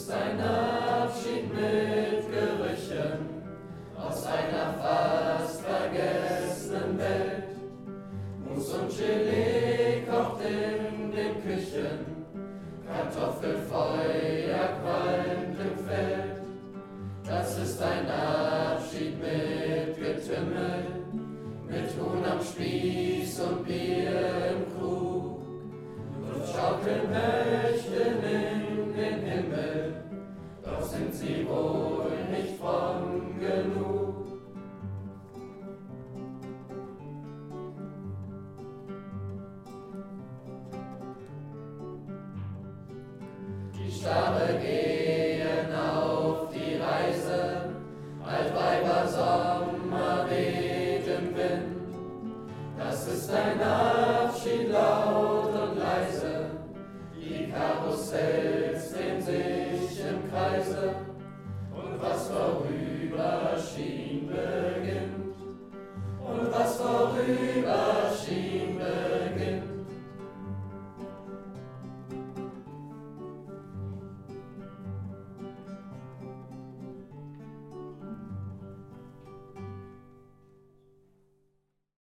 ist ein Abschied mit Gerüchen aus einer fast vergessenen Welt. Mus und Gelee kocht in den Küchen, Kartoffelfeuer qualmt im Feld. Das ist ein Abschied mit Getümmel, mit Huhn am Spieß und Bier im Krug. Und schaukeln möchten in den Himmel, doch sind sie wohl nicht fromm genug. Die Stare gehen auf die Reise, Altweiber Sommer weht im Wind. Das ist ein Abschied laut und leise, die Karussells drehen sich im Kreise, und was vorüber schien,